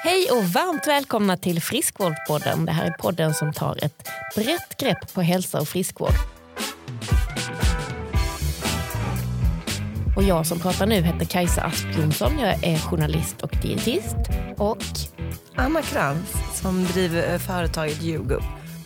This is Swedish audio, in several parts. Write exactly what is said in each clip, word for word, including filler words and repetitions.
Hej och varmt välkomna till Friskvårdspodden. Det här är podden som tar ett brett grepp på hälsa och friskvård. Och jag som pratar nu heter Kajsa Asp Jonsson. Jag är journalist och dietist. Och Anna Krantz som driver företaget YouGup.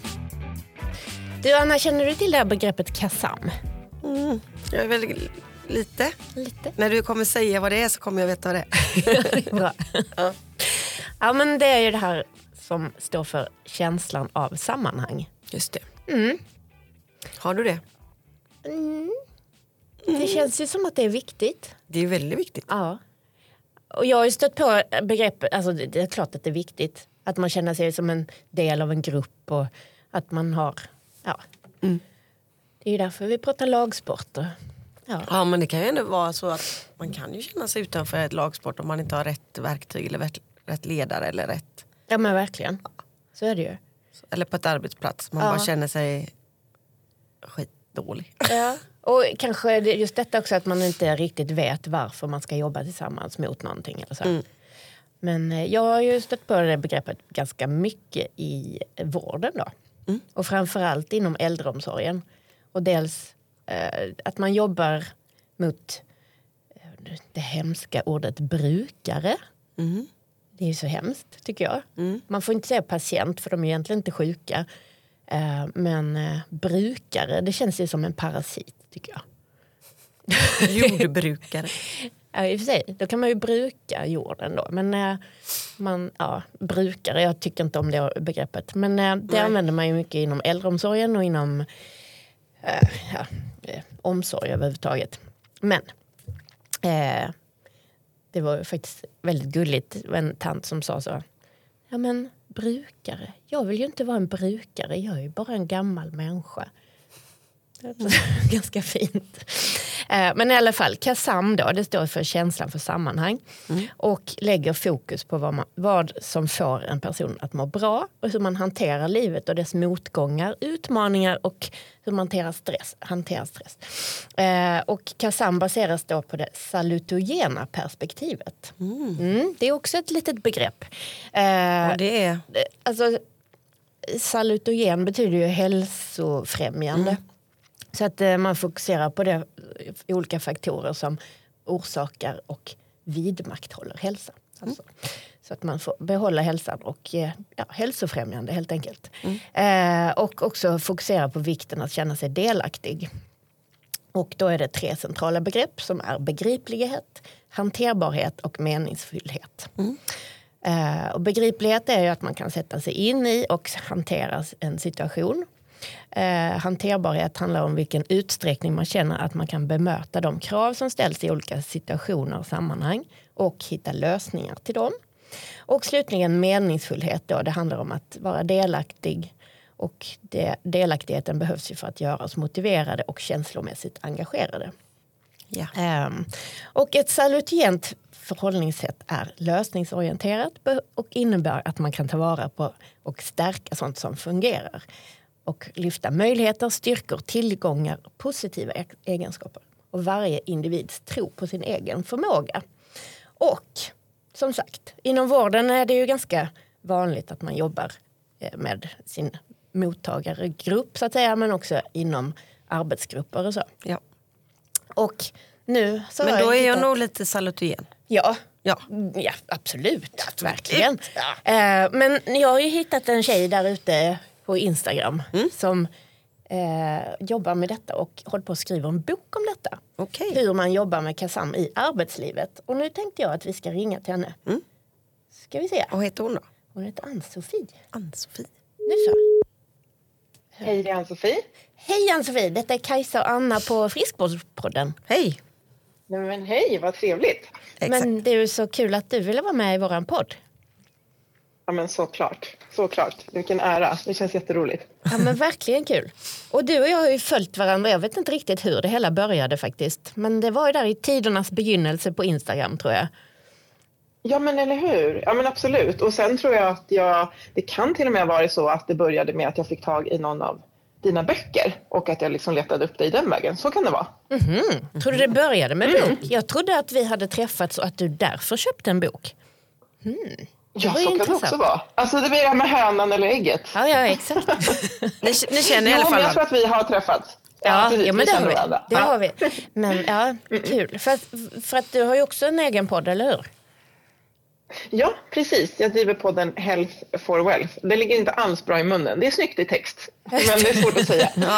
Du Anna, känner du till det här begreppet KASAM? Mm, jag är väl lite. Lite. När du kommer säga vad det är så kommer jag veta vad det är. Bra. Ja. Ja, men det är ju det här som står för känslan av sammanhang. Just det. Mm. Har du det? Mm. Det känns ju som att det är viktigt. Det är väldigt viktigt. Ja. Och jag har ju stött på begreppet, alltså det är klart att det är viktigt. Att man känner sig som en del av en grupp och att man har, ja. Mm. Det är ju därför vi pratar lagsport. Och, ja. Ja, men det kan ju ändå vara så att man kan ju känna sig utanför ett lagsport om man inte har rätt verktyg eller rätt, rätt ledare eller rätt. Ja, men verkligen. Så är det ju. Eller på ett arbetsplats. Man Ja. bara känner sig skitdålig. Ja. Och kanske just detta också att man inte riktigt vet varför man ska jobba tillsammans mot någonting eller så. Mm. Men jag har ju stött på det begreppet ganska mycket i vården då. Mm. Och framförallt inom äldreomsorgen. Och dels eh, att man jobbar mot eh, det hemska ordet brukare. Mm. Det är så hemskt tycker jag. Mm. Man får inte säga patient för de är egentligen inte sjuka. Eh, men eh, brukare, det känns ju som en parasit tycker jag. Jordbrukare. Ja, i och för sig. Då kan man ju bruka jorden då. Men eh, man, ja, brukare, jag tycker inte om det begreppet. Men eh, det Nej. använder man ju mycket inom äldreomsorgen och inom eh, ja, eh, omsorg överhuvudtaget. Men eh, det var ju faktiskt väldigt gulligt. En tant som sa så. Ja men brukare, jag vill ju inte vara en brukare. Jag är ju bara en gammal människa. Ganska fint. Men i alla fall, KASAM då, det står för känslan för sammanhang. Mm. Och lägger fokus på vad, man, vad som får en person att må bra. Och hur man hanterar livet och dess motgångar, utmaningar och hur man hanterar stress. Hanterar stress. Eh, och KASAM baseras då på det salutogena perspektivet. Mm. Mm, det är också ett litet begrepp. Eh, och det är? Alltså, salutogen betyder ju hälsofrämjande. Mm. Så att eh, man fokuserar på det, olika faktorer som orsakar och vidmakthåller hälsa. Mm. Alltså, så att man får behålla hälsan och eh, ja, hälsofrämjande helt enkelt. Mm. Eh, och också fokusera på vikten att känna sig delaktig. Och då är det tre centrala begrepp som är begriplighet, hanterbarhet och meningsfullhet. Mm. Eh, och begriplighet är ju att man kan sätta sig in i och hantera en situation. Eh, hanterbarhet handlar om vilken utsträckning man känner att man kan bemöta de krav som ställs i olika situationer och sammanhang och hitta lösningar till dem. Och slutligen meningsfullhet då, det handlar om att vara delaktig och det, delaktigheten behövs ju för att göra oss motiverade och känslomässigt engagerade. Ja. Eh, och ett salutogent förhållningssätt är lösningsorienterat och innebär att man kan ta vara på och stärka sånt som fungerar. Och lyfta möjligheter, styrkor, tillgångar och positiva egenskaper. Och varje individs tro på sin egen förmåga. Och som sagt, inom vården är det ju ganska vanligt att man jobbar med sin mottagaregrupp så att säga. Men också inom arbetsgrupper och så. Ja. Och nu så men har då jag är jag hittat... nog lite salutogen. Ja. Ja. Ja, absolut. Ja, verkligen. Ja. Eh, men jag har ju hittat en tjej där ute på Instagram mm. som eh, jobbar med detta och håller på att skriva en bok om detta. Okay. Hur man jobbar med KASAM i arbetslivet. Och nu tänkte jag att vi ska ringa till henne. Mm. Ska vi se. Vad heter hon då? Hon heter Ann-Sofie. Ann-Sofie. Nu så. Hej, det är Ann-Sofie. Hej Ann-Sofie, detta är Kajsa och Anna på Friskvårdspodden. Hej. Men hej, vad trevligt. Exakt. Men det är ju så kul att du ville vara med i våran podd. Ja men såklart, såklart. Vilken ära, det känns jätteroligt. Ja men verkligen kul. Och du och jag har ju följt varandra, jag vet inte riktigt hur det hela började faktiskt. Men det var ju där i tidernas begynnelse på Instagram tror jag. Ja men eller hur, ja men absolut. Och sen tror jag att jag, det kan till och med vara så att det började med att jag fick tag i någon av dina böcker. Och att jag liksom letade upp dig den vägen, så kan det vara. Mm-hmm. Tror du det började med mm. bok? Jag trodde att vi hade träffats och att du därför köpte en bok. Mm. Ja, så kan det också vara. Alltså det blir det här med hönan eller ägget. Ja, ja, exakt. ni, ni känner i alla fall. Jag tror att vi har träffats. Ja, ja, ja men det har vi. Det ja. har vi. Men ja, kul. För att, för att du har ju också en egen podd, eller hur? Ja, precis. Jag driver podden Health for Wealth. Det ligger inte alls bra i munnen. Det är snyggt i text, men det är svårt att säga. Ja,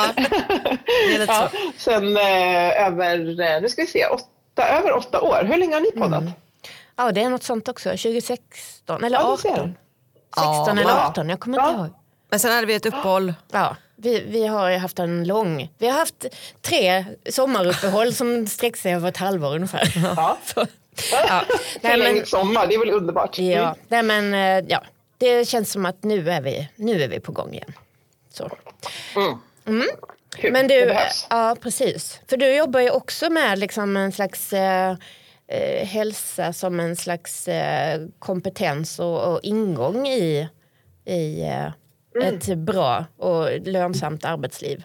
det är lite ja, så. sen eh, över, nu ska vi se, åtta, över åtta år. Hur länge har ni poddat? Mm. Ja, det är något sånt också. tjugohundrasexton eller ja, arton. sexton ja, eller arton, jag kommer ja. inte ihåg. Men sen hade vi ett uppehåll. Ja, vi, vi har ju haft en lång... Vi har haft tre sommaruppehåll som sträcker sig över ett halvår ungefär. Ja. Så, ja. Nej, men, sommar, det är väl underbart. Mm. Ja, nej, men, ja, det känns som att nu är vi, nu är vi på gång igen. Så. Mm. Mm. Kul, men det du, behövs. ja, precis. För du jobbar ju också med liksom en slags eh, eh, hälsa som en slags eh, kompetens och, och ingång i, i eh, Mm. ett bra och lönsamt arbetsliv.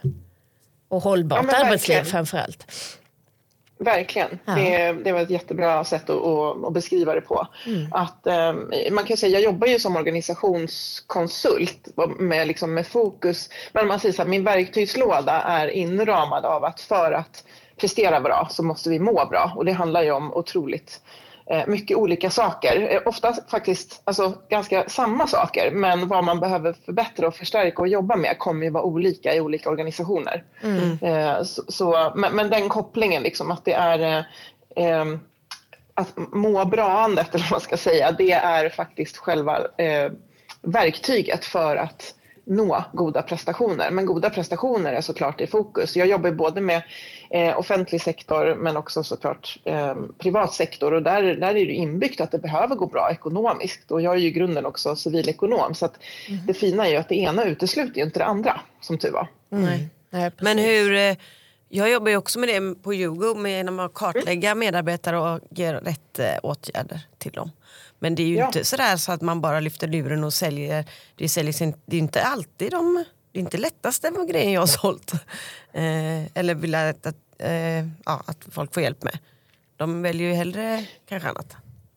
Och hållbart ja, arbetsliv verkligen. framförallt. Verkligen. Ja. Det, det var ett jättebra sätt att, att, att beskriva det på. Mm. Att, eh, man kan säga, jag jobbar ju som organisationskonsult med, liksom, med fokus. Men man säger så här, min verktygslåda är inramad av att för att prestera bra så måste vi må bra. Och det handlar ju om otroligt eh, mycket olika saker. Eh, ofta faktiskt alltså, ganska samma saker. Men vad man behöver förbättra och förstärka och jobba med kommer ju vara olika i olika organisationer. Mm. Eh, så, så, men, men den kopplingen, liksom, att det är eh, att må bra-andet, eller vad man ska säga, det är faktiskt själva eh, verktyget för att nå goda prestationer. Men goda prestationer är såklart i fokus. Jag jobbar både med eh, offentlig sektor men också såklart eh, privat sektor, och där, där är det inbyggt att det behöver gå bra ekonomiskt. Och jag är ju i grunden också civilekonom, så att mm. det fina är ju att det ena utesluter ju inte det andra, som tur var. Mm. Nej. Nej, men hur, jag jobbar ju också med det på Yugo, med genom att kartlägga mm. medarbetare och ge rätt eh, åtgärder till dem. Men det är ju ja. inte sådär så att man bara lyfter luren och säljer. Det, säljer sin, det är inte alltid de, det är inte lättaste grejen jag har sålt. Eh, eller vill att, att, eh, ja, att folk får hjälp med. De väljer ju hellre kanske annat.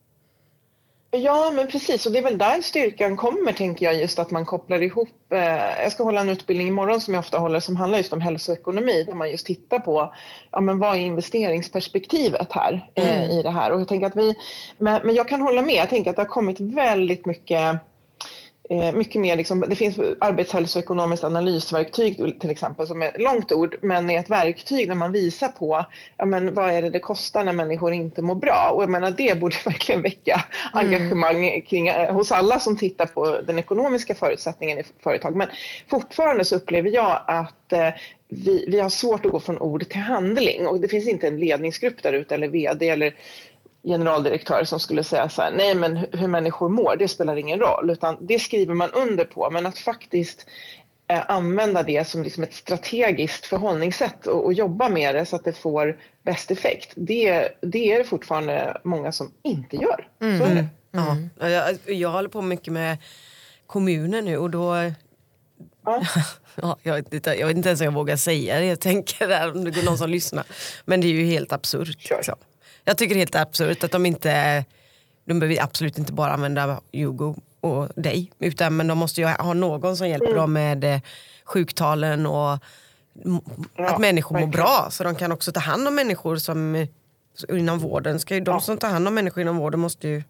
Ja, men precis. Och det är väl där styrkan kommer, tänker jag, just att man kopplar ihop. Eh, jag ska hålla en utbildning imorgon som jag ofta håller, som handlar just om hälsoekonomi, där man just tittar på ja, men vad är investeringsperspektivet här eh, mm. i det här. Och jag tänker att vi, men, men jag kan hålla med. Jag tänker att det har kommit väldigt mycket mycket mer, liksom, det finns arbetshälsoekonomiskt analysverktyg till exempel, som är ett långt ord, men är ett verktyg där man visar på ja, men vad är det det kostar när människor inte mår bra. Och jag menar, det borde verkligen väcka mm. engagemang kring, hos alla som tittar på den ekonomiska förutsättningen i företag. Men fortfarande så upplever jag att eh, vi, vi har svårt att gå från ord till handling, och det finns inte en ledningsgrupp där ute eller vd eller generaldirektör som skulle säga så här, nej men hur människor mår, det spelar ingen roll, utan det skriver man under på. Men att faktiskt eh, använda det som liksom ett strategiskt förhållningssätt och, och jobba med det så att det får bäst effekt, det, det är det fortfarande många som inte gör. Mm. Så är det. Mm. Ja, jag, jag håller på mycket med kommunen nu, och då ja. ja, jag, vet inte, jag vet inte ens om jag vågar säga det, jag tänker där om det går någon som lyssnar, men det är ju helt absurt. Sure. Liksom. Jag tycker det är helt absurt att de inte, de behöver absolut inte bara använda Yugo och dig, utan men de måste ju ha någon som hjälper mm. dem med sjuktalen och ja, att människor mår bra, så de kan också ta hand om människor som inom vården. Ska ju de ja. som tar hand om människor inom vården måste ju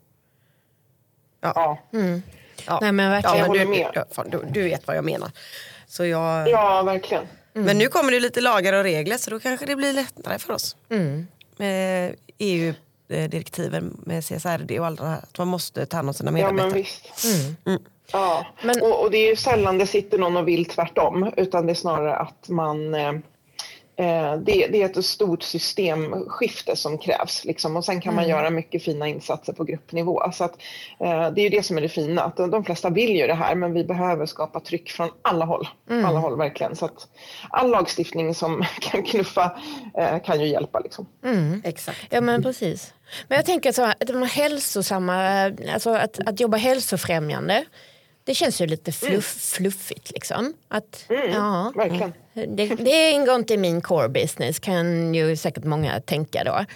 ja. Ja. Mm. Ja. Nej, men verkligen. Ja, men du, du, fan, du, du vet vad jag menar. Så jag, ja, verkligen. Mm. Men nu kommer det lite lagar och regler, så då kanske det blir lättare för oss. Mm. Med E U-direktiven med C S R D och allt det här, att man måste ta hand om sina medarbetare. Ja, men visst. Mm. Mm. Ja. Men, och, och det är ju sällan det sitter någon och vill tvärtom, utan det är snarare att man eh, det, det är ett stort systemskifte som krävs liksom, och sen kan man mm. göra mycket fina insatser på gruppnivå, så att, eh, det är ju det som är det fina, att de, de flesta vill ju det här, men vi behöver skapa tryck från alla håll, mm. alla håll verkligen, så att all lagstiftning som kan knuffa eh, kan ju hjälpa liksom. Mm. Exakt. Ja, men precis. Men jag tänker så här, att de hälsosamma, alltså att, att jobba hälsofrämjande, det känns ju lite fluff, mm. fluffigt liksom. Att, mm, ja, verkligen. Det, det ingår inte i min core business, kan ju säkert många tänka då.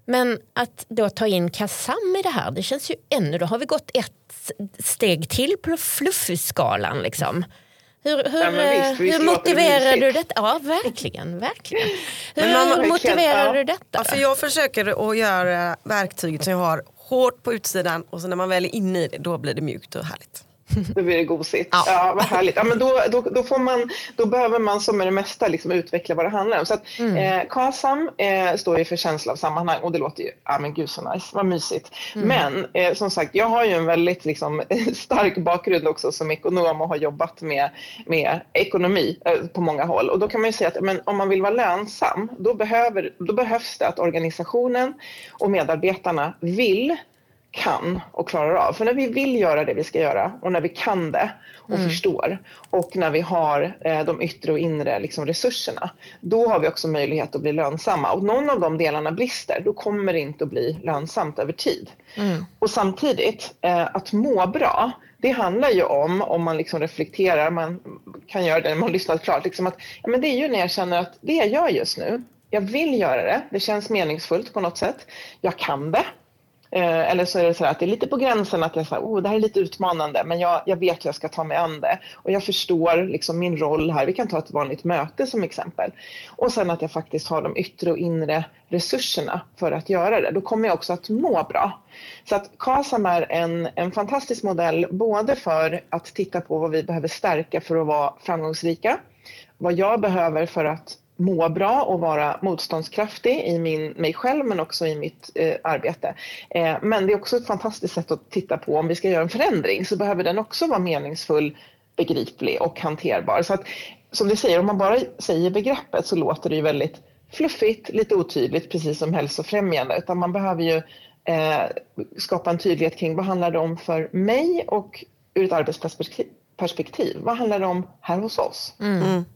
Men att då ta in Kasam i det här, det känns ju ännu, då har vi gått ett steg till på fluffskalan liksom. Hur, hur, ja, visst, visst hur motiverar du detta? Ja, verkligen, verkligen. Hur man, motiverar ja. du detta? Ja, för jag försöker att göra verktyget som jag har hårt på utsidan och så när man väl är inne i det, då blir det mjukt och härligt. Då blir det gosigt. Ja, ja vad härligt. Ja, men då, då, då, får man, då behöver man som med det mesta liksom utveckla vad det handlar om. Så att, mm. eh, Kasam eh, står ju för känsla av sammanhang och det låter ju, ja men gud så nice, vad mysigt. Mm. Men eh, som sagt, jag har ju en väldigt liksom, stark bakgrund också som ekonom och har jobbat med, med ekonomi eh, på många håll. Och då kan man ju säga att men, om man vill vara lönsam, då, behöver, då behövs det att organisationen och medarbetarna vill, kan och klarar av. För när vi vill göra det vi ska göra och när vi kan det och mm. förstår och när vi har eh, de yttre och inre liksom, resurserna, då har vi också möjlighet att bli lönsamma. Och någon av de delarna brister, då kommer det inte att bli lönsamt över tid. Mm. Och samtidigt, eh, att må bra, det handlar ju om, om man liksom reflekterar, man kan göra det när man har lyssnat klart, liksom att, ja, men det är ju när jag känner att det jag gör just nu, jag vill göra det, det känns meningsfullt på något sätt, jag kan det. Eh, eller så är det så här att det är lite på gränsen att jag säger, oh, det här är lite utmanande, men jag, jag vet hur jag ska ta mig an det. Och jag förstår liksom min roll här. Vi kan ta ett vanligt möte som exempel. Och sen att jag faktiskt har de yttre och inre resurserna för att göra det. Då kommer jag också att må bra. Så att Kasam är en, en fantastisk modell både för att titta på vad vi behöver stärka för att vara framgångsrika. Vad jag behöver för att må bra och vara motståndskraftig i min, mig själv men också i mitt eh, arbete. Eh, men det är också ett fantastiskt sätt att titta på om vi ska göra en förändring så behöver den också vara meningsfull, begriplig och hanterbar. Så att, som du säger, om man bara säger begreppet så låter det ju väldigt fluffigt, lite otydligt, precis som hälsofrämjande. Utan man behöver ju eh, skapa en tydlighet kring vad handlar det om för mig och ur ett arbetsperspektiv. Vad handlar det om här hos oss? Mm. Mm.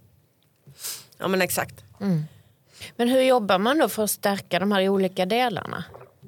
Ja men exakt. Mm. Men hur jobbar man då för att stärka de här olika delarna?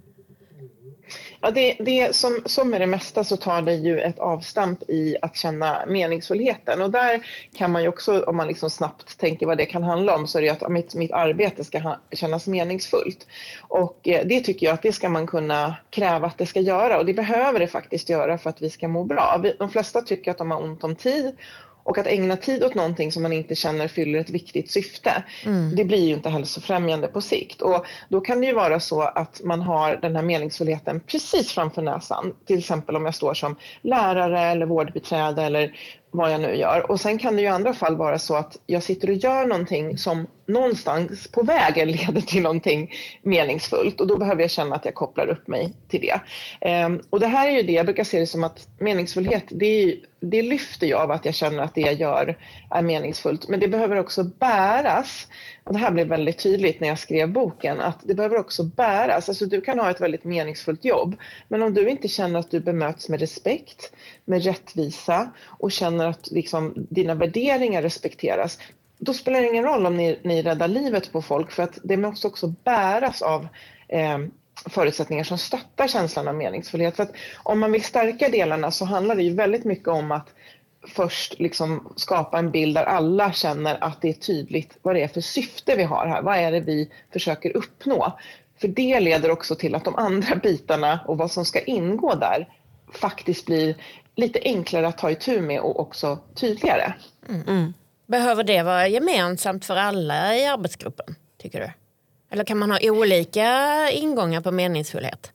Ja, det, det som, som med det mesta så tar det ju ett avstamp i att känna meningsfullheten. Och där kan man ju också, om man liksom snabbt tänker vad det kan handla om, så är det att mitt, mitt arbete ska ha, kännas meningsfullt. Och eh, det tycker jag att det ska man kunna kräva att det ska göra. Och det behöver det faktiskt göra för att vi ska må bra. Vi, de flesta tycker att de har ont om tid. Och att ägna tid åt någonting som man inte känner fyller ett viktigt syfte, mm. det blir ju inte hälsofrämjande på sikt. Och då kan det ju vara så att man har den här meningsfullheten precis framför näsan. Till exempel om jag står som lärare eller vårdbiträde eller vad jag nu gör. Och sen kan det ju i andra fall vara så att jag sitter och gör någonting som någonstans på vägen leder till någonting meningsfullt. Och då behöver jag känna att jag kopplar upp mig till det. Ehm, och det här är ju det, jag brukar se det som att meningsfullhet, det, är, det lyfter jag av att jag känner att det jag gör är meningsfullt. Men det behöver också bäras. Och det här blev väldigt tydligt när jag skrev boken, att det behöver också bäras. Alltså du kan ha ett väldigt meningsfullt jobb, men om du inte känner att du bemöts med respekt, med rättvisa och känner att liksom, dina värderingar respekteras, då spelar det ingen roll om ni, ni räddar livet på folk, för att det måste också bäras av eh, förutsättningar som stöttar känslan av meningsfullhet. För att om man vill stärka delarna så handlar det ju väldigt mycket om att först liksom skapa en bild där alla känner att det är tydligt vad det är för syfte vi har här. Vad är det vi försöker uppnå? För det leder också till att de andra bitarna och vad som ska ingå där faktiskt blir lite enklare att ta itu med och också tydligare. Mm. Mm. Behöver det vara gemensamt för alla i arbetsgruppen, tycker du? Eller kan man ha olika ingångar på meningsfullhet?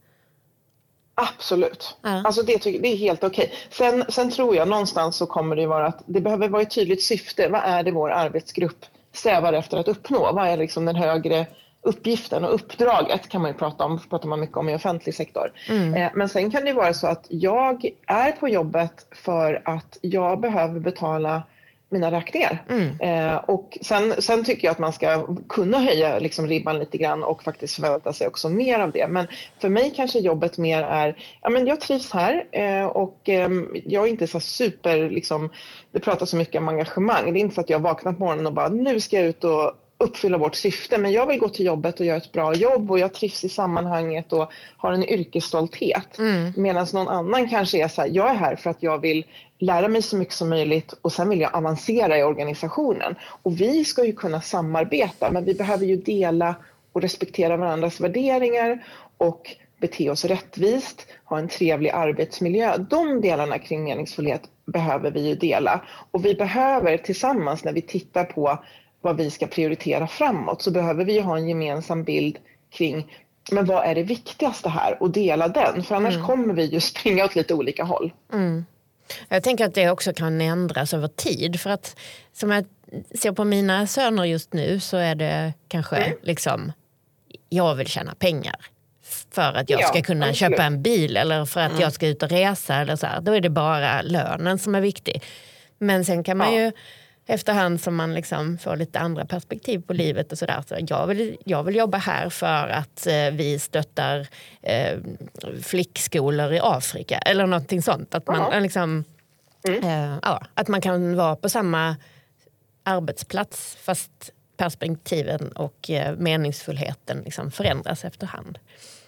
Absolut. Ja. Alltså det, tycker, det är helt okej. Sen, sen tror jag någonstans så kommer det vara att det behöver vara ett tydligt syfte. Vad är det vår arbetsgrupp strävar efter att uppnå? Vad är liksom den högre uppgiften och uppdraget kan man ju prata om, pratar man mycket om i offentlig sektor. Mm. Eh, men sen kan det vara så att jag är på jobbet för att jag behöver betala mina räkningar. Mm. Eh, och sen, sen tycker jag att man ska kunna höja liksom ribban lite grann och faktiskt förvänta sig också mer av det. Men för mig kanske jobbet mer är, ja men jag trivs här eh, och eh, jag är inte så super, liksom, det pratas så mycket om engagemang. Det är inte så att jag vaknar på morgonen och bara, nu ska jag ut och uppfylla vårt syfte, men jag vill gå till jobbet och göra ett bra jobb och jag trivs i sammanhanget och har en yrkesstolthet. Mm. Medan någon annan kanske är så här, jag är här för att jag vill lära mig så mycket som möjligt och sen vill jag avancera i organisationen. Och vi ska ju kunna samarbeta, men vi behöver ju dela och respektera varandras värderingar och bete oss rättvist, ha en trevlig arbetsmiljö. De delarna kring meningsfullhet behöver vi ju dela. Och vi behöver tillsammans, när vi tittar på vad vi ska prioritera framåt, så behöver vi ju ha en gemensam bild kring, men vad är det viktigaste här, och dela den. För annars mm. kommer vi ju springa åt lite olika håll. Mm. Jag tänker att det också kan ändras över tid. För att som jag ser på mina söner just nu, så är det kanske mm. liksom, jag vill tjäna pengar för att jag ska kunna ja, köpa en bil, eller för att mm. jag ska ut och resa eller så här. Då är det bara lönen som är viktig. Men sen kan man ja. ju efterhand som man liksom får lite andra perspektiv på livet och sådär. Så jag vill, jag vill jobba här för att eh, vi stöttar eh, flickskolor i Afrika eller någonting sånt. Att man, uh-huh. liksom, mm. eh, ja, att man kan vara på samma arbetsplats fast perspektiven och eh, meningsfullheten liksom förändras efterhand.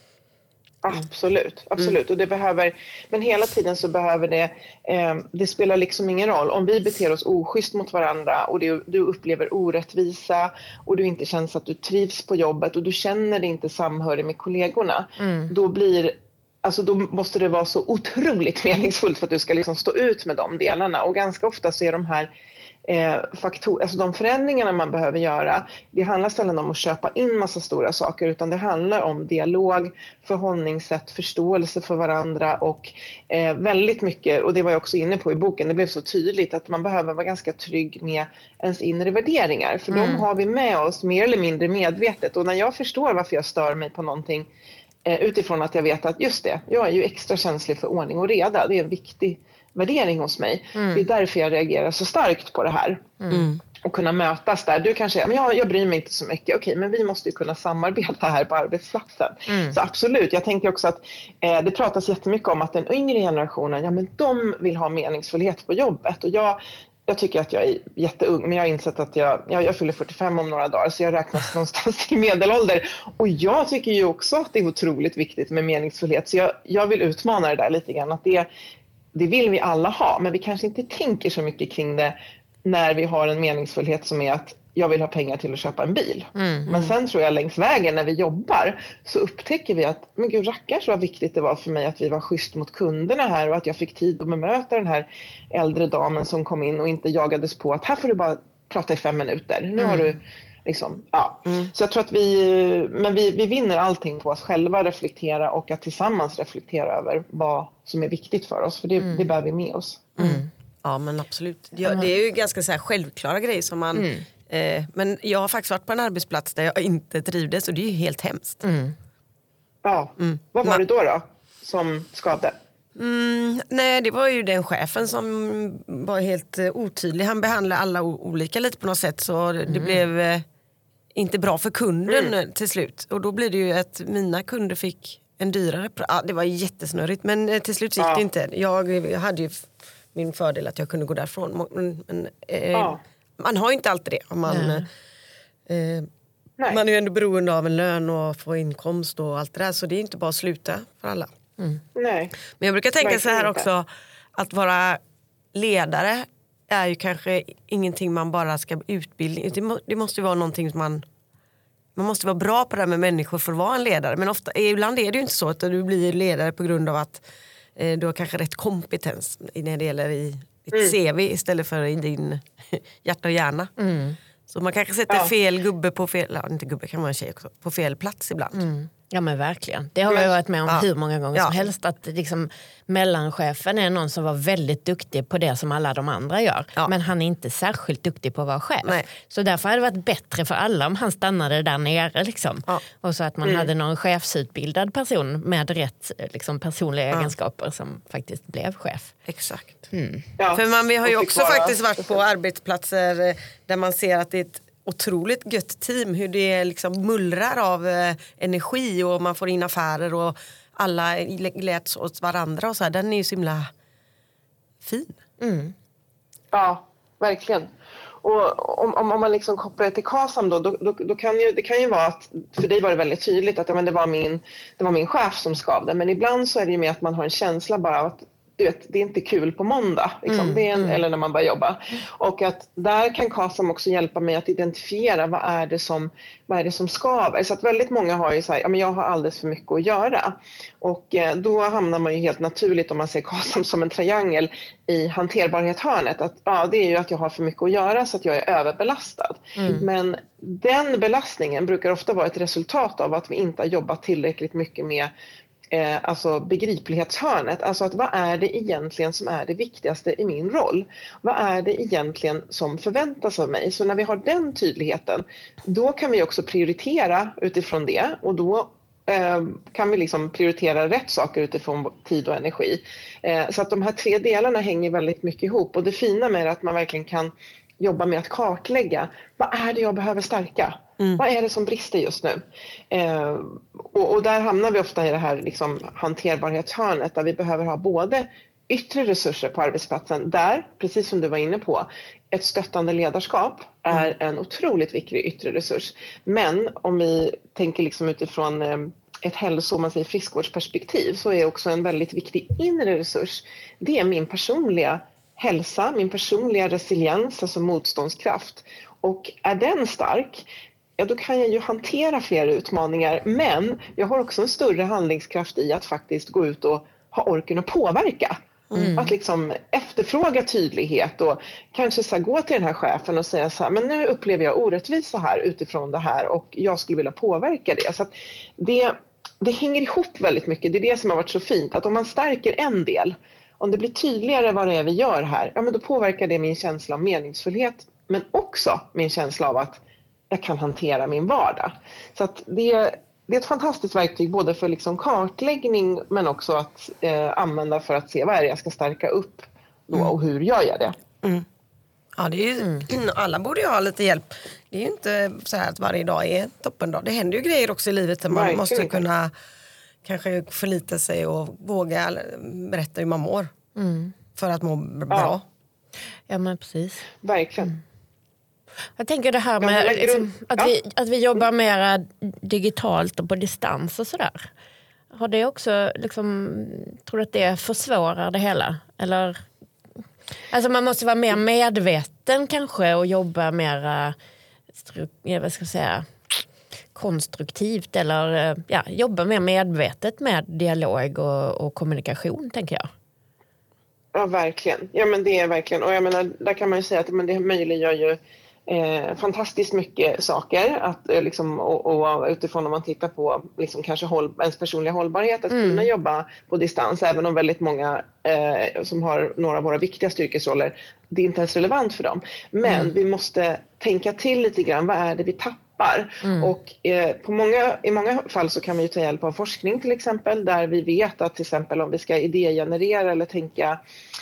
Absolut, absolut. Mm. Och det behöver, men hela tiden så behöver det, eh, det spelar liksom ingen roll. Om vi beter oss oschysst mot varandra och du, du upplever orättvisa och du inte känner att du trivs på jobbet och du känner dig inte samhörig med kollegorna, mm. då blir, alltså då måste det vara så otroligt meningsfullt för att du ska liksom stå ut med de delarna. Och ganska ofta så är de här Eh, faktor, alltså de förändringarna man behöver göra, det handlar sällan om att köpa in massa stora saker, utan det handlar om dialog, förhållningssätt, förståelse för varandra och eh, väldigt mycket, och det var jag också inne på i boken, det blev så tydligt att man behöver vara ganska trygg med ens inre värderingar, för mm. de har vi med oss mer eller mindre medvetet. Och när jag förstår varför jag stör mig på någonting eh, utifrån att jag vet att just det, jag är ju extra känslig för ordning och reda, det är en viktig värdering hos mig. Mm. Det är därför jag reagerar så starkt på det här. Mm. Och kunna mötas där. Du kanske, men jag, jag bryr mig inte så mycket. Okej, men vi måste ju kunna samarbeta här på arbetsplatsen. Mm. Så absolut, jag tänker också att eh, det pratas jättemycket om att den yngre generationen, ja men de vill ha meningsfullhet på jobbet. Och jag, jag tycker att jag är jätteung, men jag har insett att jag, jag, jag fyller fyrtiofem om några dagar, så jag räknas någonstans till medelålder. Och jag tycker ju också att det är otroligt viktigt med meningsfullhet. Så jag, jag vill utmana det där lite grann, att det Det vill vi alla ha, men vi kanske inte tänker så mycket kring det när vi har en meningsfullhet som är att jag vill ha pengar till att köpa en bil. Mm, men sen tror jag längs vägen när vi jobbar så upptäcker vi att, men gud rackar så viktigt det var för mig att vi var schysst mot kunderna här och att jag fick tid att bemöta den här äldre damen som kom in och inte jagades på att här får du bara prata i fem minuter. Nu mm. har du liksom, ja. Mm. Så jag tror att vi, men vi, vi vinner allting på att själva reflektera och att tillsammans reflektera över vad som är viktigt för oss. För det, mm. det bär vi med oss. Mm. Ja, men absolut. Ja, det är ju ganska så här självklara grejer som man... Mm. Eh, men jag har faktiskt varit på en arbetsplats där jag inte trivdes och det är ju helt hemskt. Mm. Ja, mm. Vad var man, det då då som skadade? Mm, nej, det var ju den chefen som var helt uh, otydlig. Han behandlade alla o- olika lite på något sätt, så det mm. blev uh, inte bra för kunden mm. till slut. Och då blir det ju att mina kunder fick en dyrare... Pr- ja, det var jättesnörigt, men uh, till slut gick ja. det inte. Jag, jag hade ju min fördel att jag kunde gå därifrån. Men, men, uh, ja. Man har ju inte alltid det. Om man, mm. uh, man är ju ändå beroende av en lön och få inkomst och allt det där. Så det är inte bara att sluta för alla. Mm. Nej. Men jag brukar tänka så här också, att vara ledare är ju kanske ingenting man bara ska utbilda. Det, må, det måste ju vara någonting som man man måste vara bra på det här med människor för att vara en ledare. Men ofta, ibland är det ju inte så att du blir ledare på grund av att eh, du har kanske rätt kompetens när det gäller i ditt mm. C V istället för i din hjärta och hjärna. Mm. Så man kanske sätter ja. fel gubbe på fel, ja, inte gubbe kan man tjej också, på fel plats ibland. Mm. Ja men verkligen. Det har jag varit med om ja. hur många gånger ja. som helst. Att liksom, mellanchefen är någon som var väldigt duktig på det som alla de andra gör. Ja. Men han är inte särskilt duktig på att vara chef. Nej. Så därför hade det varit bättre för alla om han stannade där nere. Liksom. Ja. Och så att man mm. hade någon chefsutbildad person med rätt liksom, personliga ja. egenskaper som faktiskt blev chef. Exakt. Mm. Ja. För man, vi har ju också faktiskt varit på arbetsplatser där man ser att det är ett otroligt gött team, hur det liksom mullrar av eh, energi och man får in affärer och alla gläds åt varandra och så här. Den är ju så himla fin. Mm. Ja, verkligen. Och om, om, om man liksom kopplar det till KASAM då, då, då, då kan ju, det kan ju vara att för dig var det väldigt tydligt att ja, men det, var min, det var min chef som skavde, men ibland så är det ju med att man har en känsla bara av att du vet, det är inte kul på måndag, liksom. Mm, det är en, mm. eller när man börjar jobba. Och att där kan KASAM också hjälpa mig att identifiera vad är det som, vad är det som skaver. Så att väldigt många har ju så här, ja, men jag har alldeles för mycket att göra. Och eh, då hamnar man ju helt naturligt, om man ser KASAM som en triangel, i hanterbarhetshörnet. Att ja, det är ju att jag har för mycket att göra så att jag är överbelastad. Mm. Men den belastningen brukar ofta vara ett resultat av att vi inte har jobbat tillräckligt mycket med Eh, alltså begriplighetshörnet, alltså att vad är det egentligen som är det viktigaste i min roll? Vad är det egentligen som förväntas av mig? Så när vi har den tydligheten, då kan vi också prioritera utifrån det, och då eh, kan vi liksom prioritera rätt saker utifrån tid och energi. Eh, så att de här tre delarna hänger väldigt mycket ihop, och det fina med det är att man verkligen kan jobba med att kartlägga, vad är det jag behöver stärka? Mm. Vad är det som brister just nu? Eh, och, och där hamnar vi ofta i det här liksom hanterbarhetshörnet, där vi behöver ha både yttre resurser på arbetsplatsen, där, precis som du var inne på, ett stöttande ledarskap är mm. en otroligt viktig yttre resurs. Men om vi tänker liksom utifrån eh, ett hälso- om man säger friskvårdsperspektiv, så är också en väldigt viktig inre resurs, det är min personliga hälsa, min personliga resiliens, alltså motståndskraft. Och är den stark, ja, då kan jag ju hantera fler utmaningar, men jag har också en större handlingskraft i att faktiskt gå ut och ha orken att påverka. Mm. Att liksom efterfråga tydlighet och kanske så här, gå till den här chefen och säga så här, men nu upplever jag orättvisa här utifrån det här och jag skulle vilja påverka det. Så att det, det hänger ihop väldigt mycket, det är det som har varit så fint, att om man stärker en del, om det blir tydligare vad det är vi gör här, ja, men då påverkar det min känsla av meningsfullhet, men också min känsla av att jag kan hantera min vardag. Så att det, det är ett fantastiskt verktyg både för liksom kartläggning, men också att eh, använda för att se vad är det jag ska stärka upp då och hur gör jag det. Mm. Ja, det är ju, mm. alla borde ju ha lite hjälp. Det är ju inte så här att varje dag är toppendag. Det händer ju grejer också i livet där man verkligen måste kunna kanske förlita sig och våga berätta hur man mår. Mm. För att må bra. Ja, ja men precis. Verkligen. Mm. Jag tänker det här med liksom, att, ja. vi, att vi jobbar mer digitalt och på distans och sådär. Har det också, liksom, tror du att det försvårar det hela? Eller, alltså man måste vara mer medveten kanske och jobba mer, vad ska jag säga, konstruktivt eller ja, jobba mer medvetet med dialog och, och kommunikation, tänker jag. Ja, verkligen. Ja, men det är verkligen. Och jag menar, där kan man ju säga att men det möjliggör ju eh, fantastiskt mycket saker. Att, eh, liksom, och, och utifrån om man tittar på liksom, kanske håll, ens personliga hållbarhet, att mm. kunna jobba på distans, även om väldigt många eh, som har några av våra viktiga styrkesroller, det är inte ens relevant för dem. Men mm. vi måste tänka till lite grann, vad är det vi tappar? Mm. Och eh, på många, i många fall så kan man ju ta hjälp av forskning till exempel, där vi vet att till exempel om vi ska idégenerera eller tänka,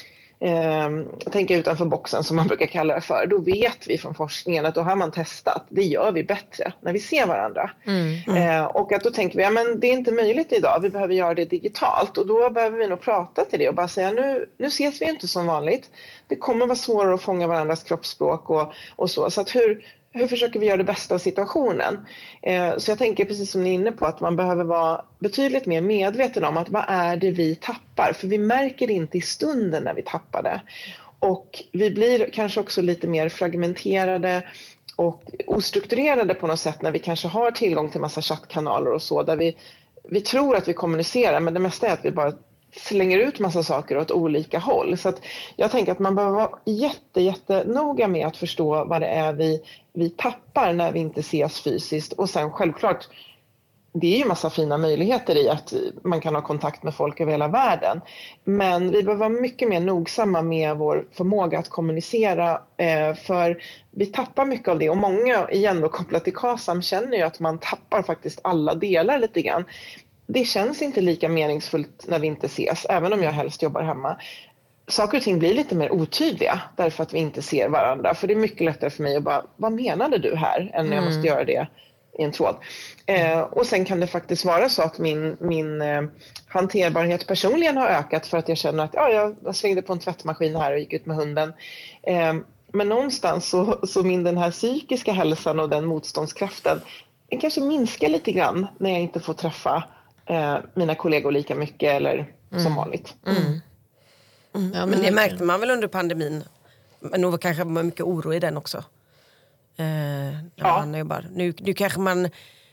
eh, tänka utanför boxen som man brukar kalla det för, då vet vi från forskningen att då har man testat, det gör vi bättre när vi ser varandra. Mm. Mm. Eh, och att då tänker vi, ja men det är inte möjligt idag, vi behöver göra det digitalt, och då behöver vi nog prata till det och bara säga, nu, nu ses vi inte som vanligt, det kommer vara svårare att fånga varandras kroppsspråk och, och så, så att hur Hur försöker vi göra det bästa av situationen? Eh, så jag tänker precis som ni är inne på att man behöver vara betydligt mer medveten om att vad är det vi tappar? För vi märker det inte i stunden när vi tappar det. Och vi blir kanske också lite mer fragmenterade och ostrukturerade på något sätt när vi kanske har tillgång till massa chattkanaler och så. Där vi, vi tror att vi kommunicerar, men det mesta är att vi bara slänger ut massa saker åt olika håll. Så att jag tänker att man behöver vara jätte, jätte noga med att förstå vad det är vi, vi tappar när vi inte ses fysiskt. Och sen självklart, det är ju massa fina möjligheter i att man kan ha kontakt med folk över hela världen. Men vi behöver vara mycket mer nogsamma med vår förmåga att kommunicera, för vi tappar mycket av det. Och många, igen då kopplat till KASAM, känner ju att man tappar faktiskt alla delar lite grann. Det känns inte lika meningsfullt när vi inte ses, även om jag helst jobbar hemma. Saker och ting blir lite mer otydliga därför att vi inte ser varandra. För det är mycket lättare för mig att bara, vad menade du här? Än när jag måste göra det i en tråd. Eh, och sen kan det faktiskt vara så att min, min eh, hanterbarhet personligen har ökat för att jag känner att ja, jag svängde på en tvättmaskin här och gick ut med hunden. Eh, men någonstans så, så min den här psykiska hälsan och den motståndskraften, den kanske minskar lite grann när jag inte får träffa Eh, mina kollegor lika mycket eller mm. som vanligt. Mm. Mm. Ja, men det märkte man väl under pandemin. Men nog kanske var mycket oro i den också. Eh, ja. man jobbar. Nu, nu kanske man...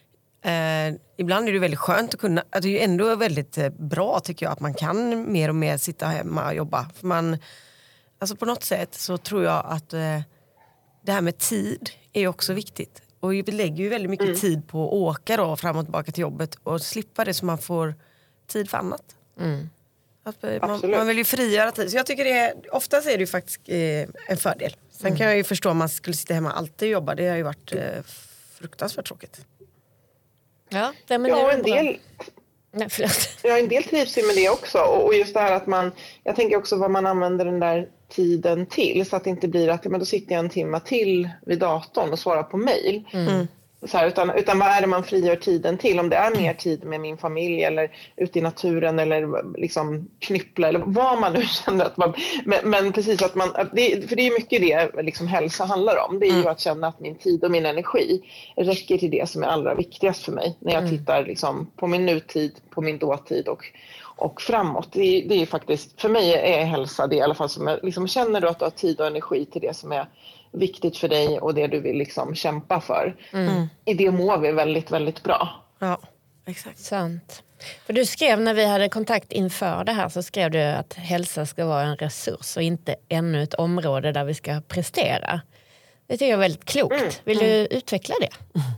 Eh, ibland är det väldigt skönt att kunna... Att det är ju ändå väldigt eh, bra tycker jag att man kan mer och mer sitta hemma och jobba. För man... Alltså på något sätt så tror jag att eh, det här med tid är också viktigt. Och vi lägger ju väldigt mycket mm. tid på att åka då fram och tillbaka till jobbet och slippa det så man får tid för annat. Mm. Att, man, man vill ju frigöra tid. Så jag tycker det är, oftast är det ju faktiskt eh, en fördel. Sen mm. kan jag ju förstå om man skulle sitta hemma och alltid jobba. Det har ju varit eh, fruktansvärt tråkigt. Ja, det, men ja det är en del... Nej, ja, en del trivs ju med det också. Och just det här att man... Jag tänker också vad man använder den där tiden till. Så att det inte blir att men då sitter jag en timme till vid datorn och svarar på mejl. Mm. Så här, utan, utan vad är det man frigör tiden till? Om det är mer tid med min familj eller ute i naturen eller liksom knyppla eller vad man nu känner att man... Men, men precis att man... Att det, för det är mycket det liksom hälsa handlar om. Det är mm. ju att känna att min tid och min energi räcker till det som är allra viktigast för mig. När jag mm. tittar liksom på min nutid, på min dåtid och, och framåt. Det, det är faktiskt... För mig är hälsa det i alla fall som jag liksom känner då att du har tid och energi till det som är viktigt för dig och det du vill liksom kämpa för. Mm. I det mår vi väldigt, väldigt bra. Ja, exakt. Sant. För du skrev när vi hade kontakt inför det här så skrev du att hälsa ska vara en resurs och inte ännu ett område där vi ska prestera. Det tycker jag är väldigt klokt. Mm. Vill du mm. utveckla det?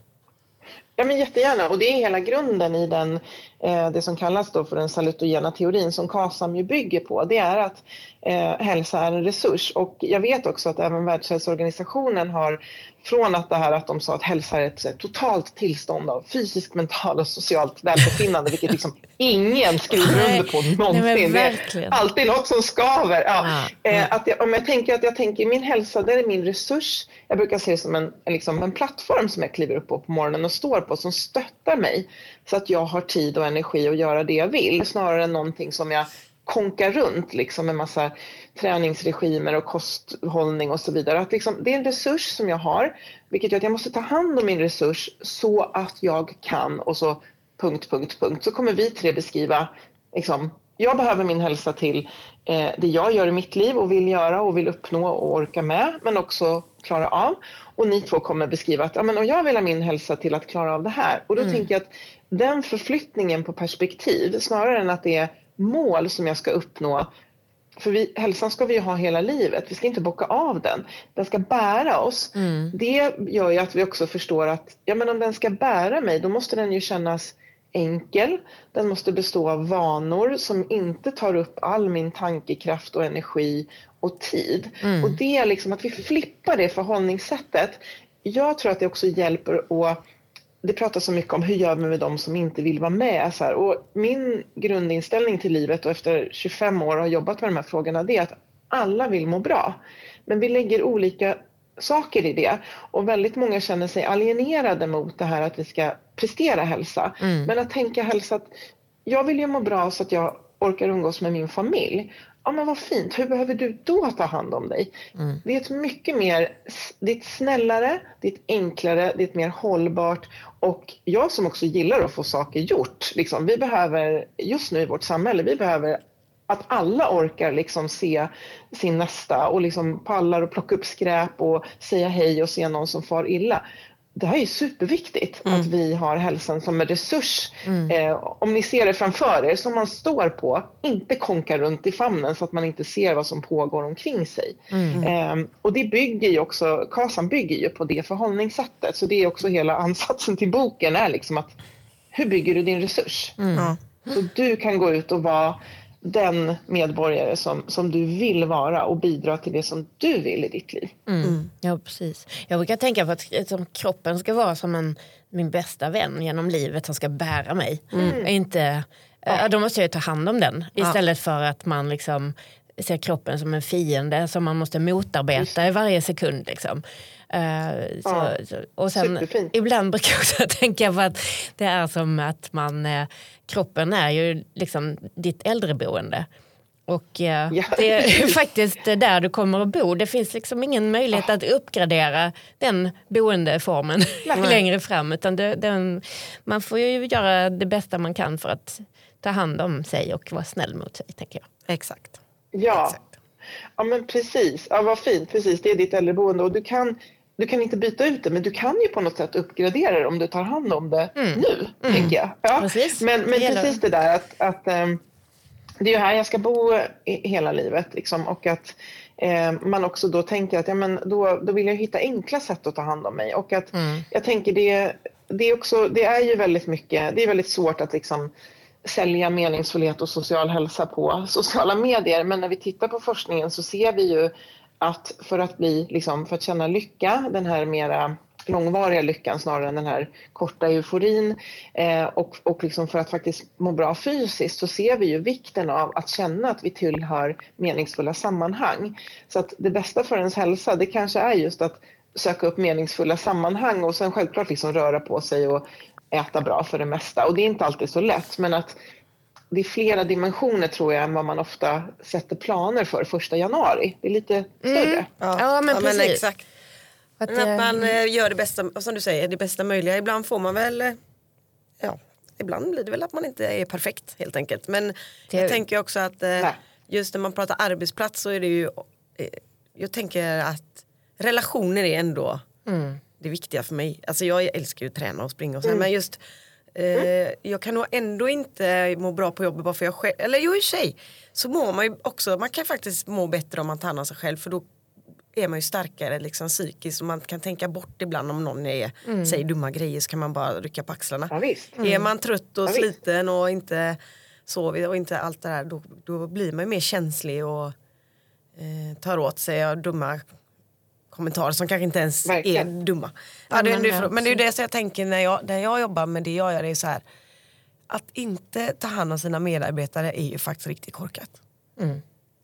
Ja, men jättegärna. Och det är hela grunden i den, eh, det som kallas då för den salutogena teorin som KASAM ju bygger på. Det är att eh, hälsa är en resurs. Och jag vet också att även Världshälsoorganisationen har, från att det här att de sa att hälsa är ett, ett totalt tillstånd av fysiskt, mentalt och socialt välbefinnande, vilket liksom ingen skriver under på någonsin. Det är alltid något som skaver. Ja. Ja. Eh, att jag, om jag tänker att jag tänker min hälsa, det är min resurs. Jag brukar se det som en, liksom en plattform som jag kliver upp på på morgonen och står på som stöttar mig så att jag har tid och energi att göra det jag vill. Snarare än någonting som jag konkar runt liksom med massa träningsregimer och kosthållning och så vidare. Att liksom, det är en resurs som jag har, vilket gör att jag måste ta hand om min resurs så att jag kan och så punkt, punkt, punkt. Så kommer vi tre beskriva liksom, jag behöver min hälsa till eh, det jag gör i mitt liv och vill göra och vill uppnå och orka med, men också klara av. Och ni två kommer beskriva att ja, men, och jag vill ha min hälsa till att klara av det här. Och då mm. tänker jag att den förflyttningen på perspektiv, snarare än att det är mål som jag ska uppnå, för vi, hälsan ska vi ju ha hela livet, vi ska inte bocka av den, den ska bära oss. Mm. Det gör ju att vi också förstår att ja, men om den ska bära mig, då måste den ju kännas enkel, den måste bestå av vanor som inte tar upp all min tankekraft och energi och tid. Mm. Och det är liksom att vi flippar det förhållningssättet. Jag tror att det också hjälper att, det pratas så mycket om hur gör man med de som inte vill vara med. Så här. Och min grundinställning till livet och efter tjugofem år har jobbat med de här frågorna, det är att alla vill må bra. Men vi lägger olika saker i det. Och väldigt många känner sig alienerade mot det här att vi ska prestera hälsa. Mm. Men att tänka hälsa att jag vill ju må bra så att jag orkar umgås med min familj. Ja, men vad fint. Hur behöver du då ta hand om dig? Mm. Det är ett mycket mer, det är ett snällare, det är ett enklare, det är ett mer hållbart. Och jag som också gillar att få saker gjort. Liksom, vi behöver, just nu i vårt samhälle, vi behöver att alla orkar liksom se sin nästa och liksom pallar och plocka upp skräp och säga hej och se någon som far illa. Det här är superviktigt mm. att vi har hälsan som en resurs. Mm. Eh, om ni ser det framför er som man står på, inte konka runt i famnen så att man inte ser vad som pågår omkring sig. Mm. Eh, och det bygger ju också, KASAM bygger ju på det förhållningssättet. Så det är också hela ansatsen till boken är liksom att hur bygger du din resurs? Mm. Så du kan gå ut och vara den medborgare som, som du vill vara och bidra till det som du vill i ditt liv. Mm. Mm. Ja, precis. Jag brukar tänka på att som kroppen ska vara som en, min bästa vän genom livet som ska bära mig. Mm. Inte, ja. Då måste jag ta hand om den istället ja. för att man liksom ser kroppen som en fiende som man måste motarbeta i varje sekund liksom. Uh, så, ja, så, och sen superfint. Ibland brukar jag också tänka på att det är som att man eh, kroppen är ju liksom ditt äldreboende och eh, ja. det är faktiskt där du kommer att bo. Det finns liksom ingen möjlighet att uppgradera den boendeformen längre fram utan det, den, man får ju göra det bästa man kan för att ta hand om sig och vara snäll mot sig, tänker jag. Exakt. Ja. Exakt. Ja, men precis. Ja, vad fint. Precis, det är ditt äldreboende. Och du kan, du kan inte byta ut det, men du kan ju på något sätt uppgradera det om du tar hand om det mm. nu, mm. tänker jag. Ja. Precis. Men, men det precis det där att, att um, det är ju här jag ska bo hela livet. Liksom, och att eh, man också då tänker att ja, men då, då vill jag hitta enkla sätt att ta hand om mig. Och att mm. jag tänker det, det, är också, det är ju väldigt mycket, det är väldigt svårt att liksom sälja meningsfullhet och social hälsa på sociala medier. Men när vi tittar på forskningen så ser vi ju att för att bli, liksom, för att känna lycka, den här mera långvariga lyckan snarare än den här korta euforin eh, och, och liksom för att faktiskt må bra fysiskt, så ser vi ju vikten av att känna att vi tillhör meningsfulla sammanhang. Så att det bästa för ens hälsa, det kanske är just att söka upp meningsfulla sammanhang och sen självklart liksom röra på sig och äta bra för det mesta. Och det är inte alltid så lätt, men att det är flera dimensioner tror jag än vad man ofta sätter planer för första januari. Det är lite större. Mm. Ja. ja, men ja, precis. Men exakt. Att, men att man äh, gör det bästa, som du säger, det bästa möjliga. Ibland får man väl, ja, ibland blir det väl att man inte är perfekt helt enkelt. Men det... jag tänker också att äh, just när man pratar arbetsplats så är det ju, äh, jag tänker att relationer är ändå mm. det viktiga för mig. Alltså jag älskar ju att träna och springa och så, mm. men just eh, jag kan nog ändå inte må bra på jobbet bara för jag själv, eller jo i sig så mår man ju också, man kan faktiskt må bättre om man tar hand om sig själv, för då är man ju starkare liksom psykiskt och man kan tänka bort ibland om någon är, mm. säger dumma grejer, så kan man bara rycka på axlarna. Ja, visst. Mm. Är man trött och ja, sliten och inte sover och inte allt det där, då, då blir man ju mer känslig och eh, tar åt sig av dumma kommentarer som kanske inte ens Verkligen. är dumma. Ja, det är, men, men det är ju det som jag tänker när jag, när jag jobbar med det jag gör, det är så här, att inte ta hand om sina medarbetare är ju faktiskt riktigt korkat. Mm.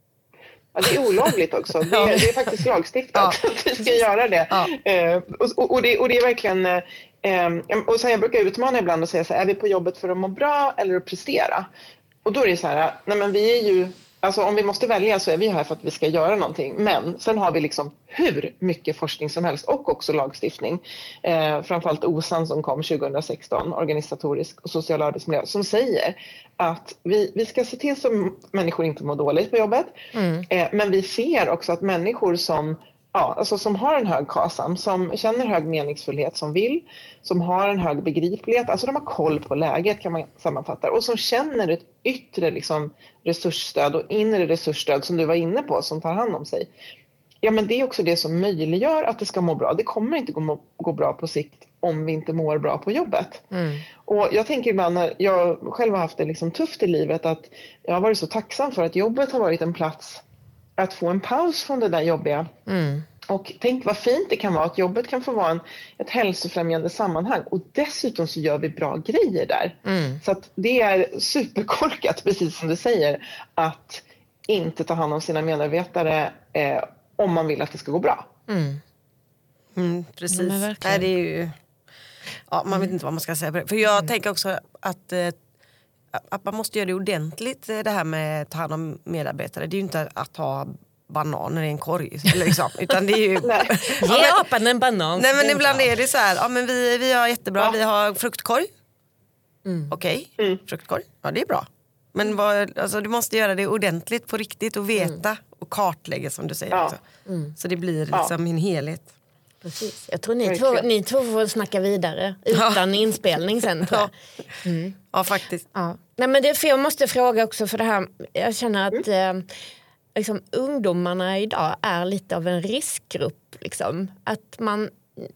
Ja, det är olagligt också. Det är, det är faktiskt lagstiftat ja. att vi ska göra det. Ja. Eh, och, och, det och det är verkligen... Eh, och så här, jag brukar utmana ibland och säga så här, är vi på jobbet för att må bra eller att prestera? Och då är det så här, nej men vi är ju... Alltså om vi måste välja så är vi här för att vi ska göra någonting. Men sen har vi liksom hur mycket forskning som helst och också lagstiftning. Eh, framförallt O S A N som kom tjugohundrasexton, organisatorisk och social arbetsmiljö, som säger att vi, vi ska se till så människor inte mår dåligt på jobbet. Mm. Eh, men vi ser också att människor som... Ja, alltså som har en hög KASAM, som känner hög meningsfullhet, som vill, som har en hög begriplighet, alltså de har koll på läget kan man sammanfatta, och som känner ett yttre liksom, resursstöd och inre resursstöd som du var inne på, som tar hand om sig. Ja, men det är också det som möjliggör att det ska må bra. Det kommer inte gå, gå bra på sikt om vi inte mår bra på jobbet. Mm. Och jag tänker ibland när jag själv har haft det liksom tufft i livet, att jag har varit så tacksam för att jobbet har varit en plats att få en paus från det där jobbiga. Mm. Och tänk vad fint det kan vara att jobbet kan få vara en, ett hälsofrämjande sammanhang. Och dessutom så gör vi bra grejer där. Mm. Så att det är superkorkat, precis som du säger, att inte ta hand om sina medarbetare eh, om man vill att det ska gå bra. Mm. Mm, precis. Nej, det är ju... Ja, man vet inte vad man ska säga. För jag mm. tänker också att... Eh, att man måste göra det ordentligt, det här med att ta hand om medarbetare. Det är ju inte att ha bananer i en korg liksom, utan det är ju ge apan en banan. Nej, men ibland är det så här, ja men vi vi har jättebra, ja. vi har fruktkorg. Mm. Okej, okay. mm. fruktkorg. Ja, det är bra. Men vad, alltså, du måste göra det ordentligt på riktigt och veta mm. och kartlägga som du säger ja. också. Mm. Så det blir liksom ja. en helhet. Precis. Jag tror ni två, ni två får snacka vidare utan ja. inspelning sen. Tror jag. Mm. Ja, faktiskt. Ja. Nej, men det, för jag måste fråga också för det här. Jag känner att mm. eh, liksom, ungdomarna idag är lite av en riskgrupp. Liksom. Att man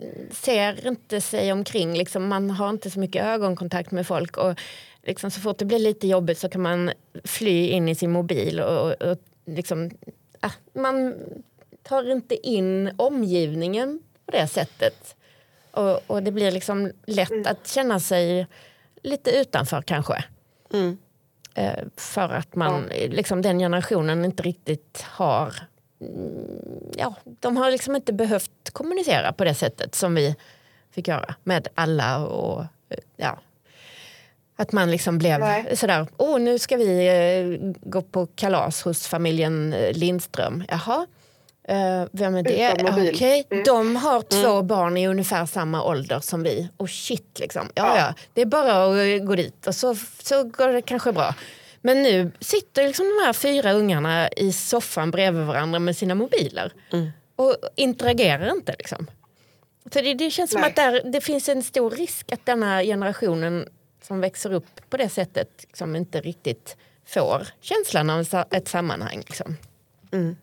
ser inte sig omkring. Liksom. Man har inte så mycket ögonkontakt med folk. Och liksom, så fort det blir lite jobbigt så kan man fly in i sin mobil. Och, och liksom, ah, man tar inte in omgivningen på det sättet. Och, och det blir liksom lätt mm. att känna sig lite utanför kanske. Mm. Eh, för att man, ja. liksom den generationen inte riktigt har, ja, de har liksom inte behövt kommunicera på det sättet som vi fick göra med alla och ja. Att man liksom blev Nej. sådär, åh nu ska vi eh, gå på kalas hos familjen Lindström. Jaha. Uh, vem är det? Okej, okay. mm. De har två mm. barn i ungefär samma ålder som vi. Och shit liksom. Ja, ja. ja. Det är bara att gå dit och så, så går det kanske bra. Men nu sitter liksom de här fyra ungarna i soffan bredvid varandra med sina mobiler. Mm. Och interagerar inte liksom. Så det, det känns som Nej. att där, det finns en stor risk att den här generationen som växer upp på det sättet liksom inte riktigt får känslan av ett sammanhang. Liksom. Mm.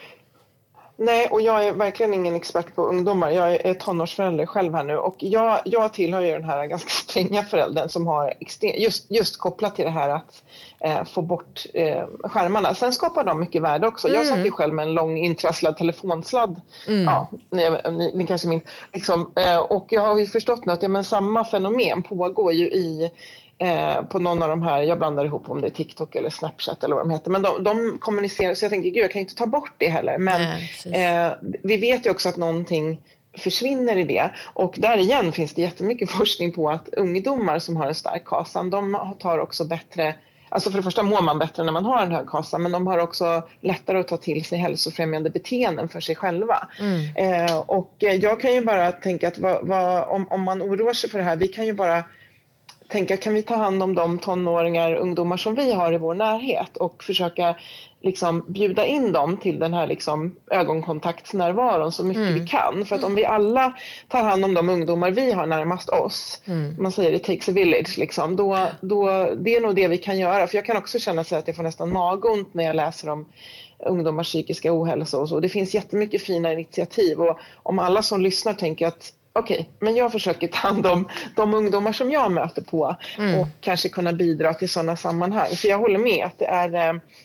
Nej, och jag är verkligen ingen expert på ungdomar. Jag är tonårsförälder själv här nu. Och jag, jag tillhör ju den här ganska stränga föräldern som har extrem, just, just kopplat till det här att eh, få bort eh, skärmarna. Sen skapar de mycket värde också. Mm. Jag satt ju själv med en lång intrasslad telefonsladd. Mm. Ja, ni, ni, ni kanske minns. Liksom, eh, och jag har ju förstått nu att ja, men samma fenomen pågår ju i... Eh, på någon av de här, jag blandar ihop om det är TikTok eller Snapchat eller vad de heter, men de, de kommunicerar, så jag tänker, gud jag kan inte ta bort det heller, men Nej, eh, vi vet ju också att någonting försvinner i det, och där igen finns det jättemycket forskning på att ungdomar som har en stark KASAM, de tar också bättre, alltså för det första mår man bättre när man har en hög KASAM, men de har också lättare att ta till sig hälsofrämjande beteenden för sig själva. Mm. Eh, och jag kan ju bara tänka att vad, vad, om, om man oroar sig för det här, vi kan ju bara tänka, kan vi ta hand om de tonåringar, ungdomar som vi har i vår närhet och försöka liksom bjuda in dem till den här liksom ögonkontaktsnärvaron så mycket mm. vi kan. För att om vi alla tar hand om de ungdomar vi har närmast oss, mm. man säger it takes a village, liksom, då, då, det är nog det vi kan göra. För jag kan också känna sig att jag får nästan magont när jag läser om ungdomars psykiska ohälsa och så. Det finns jättemycket fina initiativ, och om alla som lyssnar tänker att okej, okay, men jag försöker ta hand om de ungdomar som jag möter på mm. och kanske kunna bidra till sådana sammanhang. För jag håller med att det är,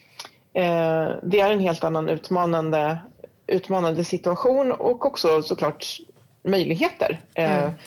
eh, det är en helt annan utmanande, utmanande situation, och också såklart möjligheter eh, mm.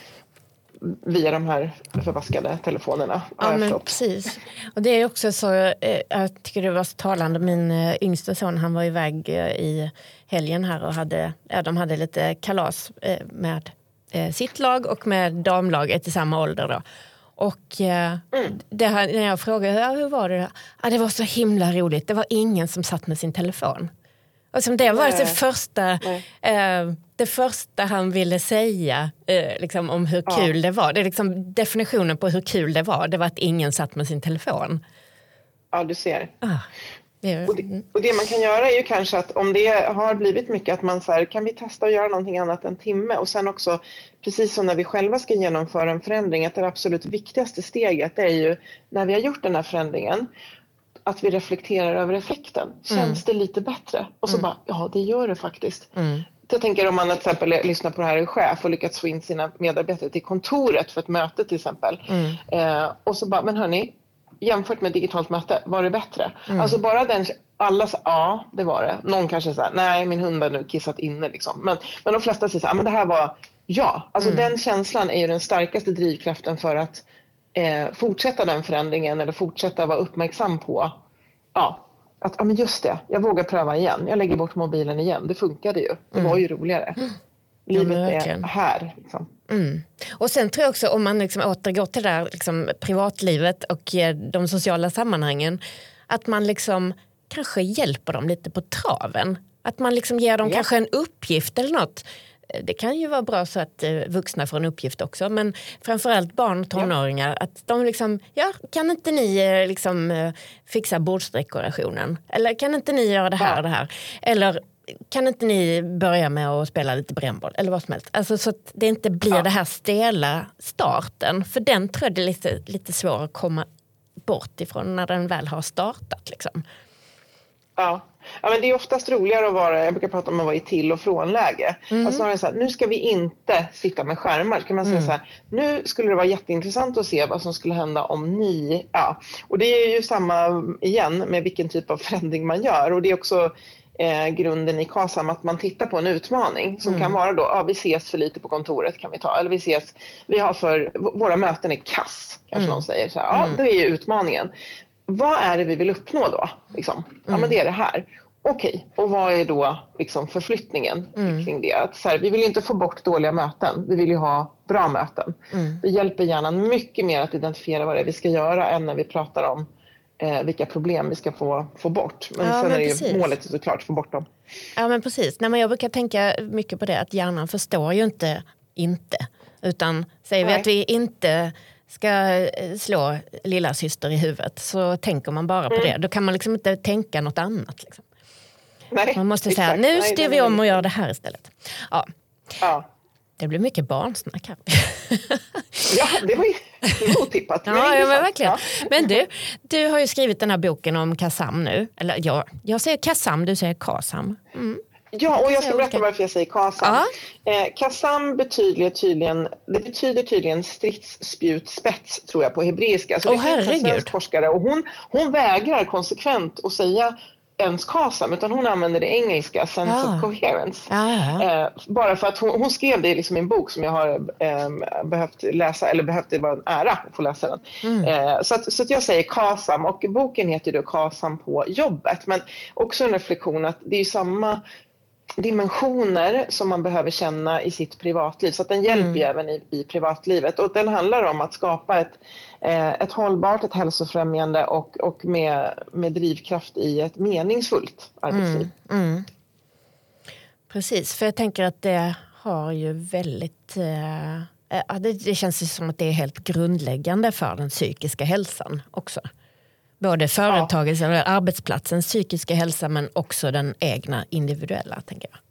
via de här förvaskade telefonerna. Ja, men precis. Och det är också så, eh, jag tycker det var så talande, min eh, yngsta son, han var iväg eh, i helgen här och hade, ja, de hade lite kalas eh, med sitt lag och med damlaget i samma ålder då. Och eh, mm. det här, när jag frågade, ja, hur var det? Ja, det var så himla roligt. Det var ingen som satt med sin telefon. Och som det var det första, eh, det första han ville säga eh, liksom, om hur kul ja. det var. Det är liksom definitionen på hur kul det var. Det var att ingen satt med sin telefon. Ja, du ser. Ah. Och det, och det man kan göra är ju kanske att om det har blivit mycket att man så här, kan vi testa att göra någonting annat en timme, och sen också precis som när vi själva ska genomföra en förändring, att det absolut viktigaste steget är ju när vi har gjort den här förändringen att vi reflekterar över effekten. Känns mm. det lite bättre? Och så mm. bara, ja det gör det faktiskt. Mm. Jag tänker om man till exempel lyssnar på det här i chef och lyckats få in sina medarbetare till kontoret för ett möte till exempel. Mm. Eh, och så bara, men hörni, jämfört med digitalt möte, var det bättre? Mm. Alltså bara den, alla sa, ja det var det. Någon kanske säger, nej min hund har nu kissat inne liksom. Men, men de flesta säger så här, men det här var, ja. Alltså mm. den känslan är ju den starkaste drivkraften för att eh, fortsätta den förändringen eller fortsätta vara uppmärksam på, ja, att ja men just det, jag vågar pröva igen. Jag lägger bort mobilen igen, det funkade ju. Det mm. var ju roligare. Mm. Livet ja, är här. Liksom. Mm. Och sen tror jag också, om man liksom återgår till det där liksom, privatlivet och de sociala sammanhangen, att man liksom kanske hjälper dem lite på traven. Att man liksom ger dem ja. kanske en uppgift eller något. Det kan ju vara bra så att eh, vuxna får en uppgift också, men framförallt barn och tonåringar, ja. att de liksom, ja, kan inte ni eh, liksom eh, fixa bordsdekorationen? Eller kan inte ni göra det här och det här? Eller kan inte ni börja med att spela lite brännboll? Eller vad som helst. Alltså så att det inte blir ja. det här stela starten, för den tror jag det är lite, lite svår att komma bort ifrån när den väl har startat liksom. Ja. Ja, men det är oftast roligare att vara, jag brukar prata om att vara i till- och frånläge. Mm. Alltså när det är så här, nu ska vi inte sitta med skärmar. Kan man säga mm. så här, nu skulle det vara jätteintressant att se vad som skulle hända om ni, ja. Och det är ju samma igen med vilken typ av förändring man gör. Och det är också eh, grunden i KASAM att man tittar på en utmaning som mm. kan vara då, ja vi ses för lite på kontoret kan vi ta. Eller vi ses, vi har för, våra möten är kass, kanske mm. någon säger så här, ja mm. det är ju utmaningen. Vad är det vi vill uppnå då? Liksom? Ja, men det är det här. Okej, och vad är då liksom förflyttningen mm. kring det? Att så här, vi vill ju inte få bort dåliga möten. Vi vill ju ha bra möten. Mm. Det hjälper hjärnan mycket mer att identifiera vad det är vi ska göra än när vi pratar om eh, vilka problem vi ska få, få bort. Men ja, sen men är precis. ju målet såklart att få bort dem. Ja, men precis. Nej, men jag brukar tänka mycket på det, att hjärnan förstår ju inte inte. Utan säger Nej. vi att vi inte ska slå lilla syster i huvudet så tänker man bara på mm. det. Då kan man liksom inte tänka något annat. Liksom. Nej, man måste exakt. säga, nu Nej, styr vi om och gör det här istället. Ja. Ja. Det blir mycket barnsnack här. Ja, det var ju otippat. Men ja, ja, men verkligen. Ja. Men du, du har ju skrivit den här boken om Kasam nu. Eller ja, jag säger Kasam, du säger Kasam. Mm. Ja, och jag ska berätta varför jag säger Kasam. Ja. Eh, Kasam betyder tydligen, det betyder tydligen stridsspjutspets, tror jag, på hebreiska. Så det oh, finns en svensk forskare och hon, hon vägrar konsekvent att säga ens Kasam, utan hon använder det engelska sense ah. of coherence. Ah. Eh, bara för att hon, hon skrev det liksom i en bok som jag har eh, behövt läsa, eller behövt, det var en ära att få läsa den. Mm. Eh, så att, så att jag säger Kasam, och boken heter då Kasam på jobbet, men också en reflektion att det är samma dimensioner som man behöver känna i sitt privatliv, så att den hjälper mm. även i, i privatlivet, och den handlar om att skapa ett, eh, ett hållbart, ett hälsofrämjande och, och med, med drivkraft i ett meningsfullt arbetsliv. Mm. Mm. Precis, för jag tänker att det har ju väldigt eh, det, det känns ju som att det är helt grundläggande för den psykiska hälsan också. Både företagets eller arbetsplatsens psykiska hälsa, men också den egna individuella, tänker jag.